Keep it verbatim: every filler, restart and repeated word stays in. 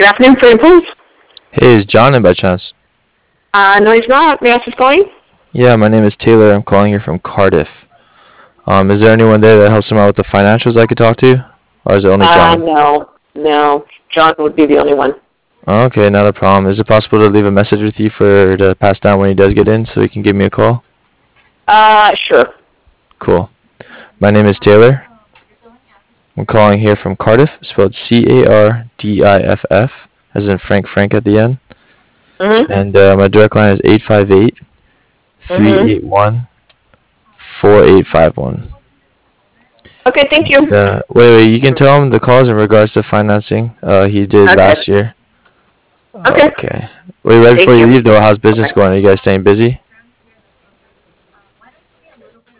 Good afternoon, Free Impulse. Hey, is John in by chance? Uh, no, he's not. May I ask who's calling? Yeah, my name is Taylor. I'm calling here from Cardiff. Um, is there anyone there that helps him out with the financials I could talk to? Or is it only Uh, John? no. No. John would be the only one. Okay, not a problem. Is it possible to leave a message with you for to pass down when he does get in so he can give me a call? Uh, sure. Cool. My name is Taylor. I'm calling here from Cardiff, spelled C A R D I F F, as in Frank Frank at the end. Mm-hmm. And uh, my direct line is eight five eight, three eight one, four eight five one. Okay, thank you. Uh, wait, wait, you can tell him the calls in regards to financing uh, he did Okay. last year. Okay. Okay. Wait, right Thank before you you. leave, though, how's business Okay. going? Are you guys staying busy?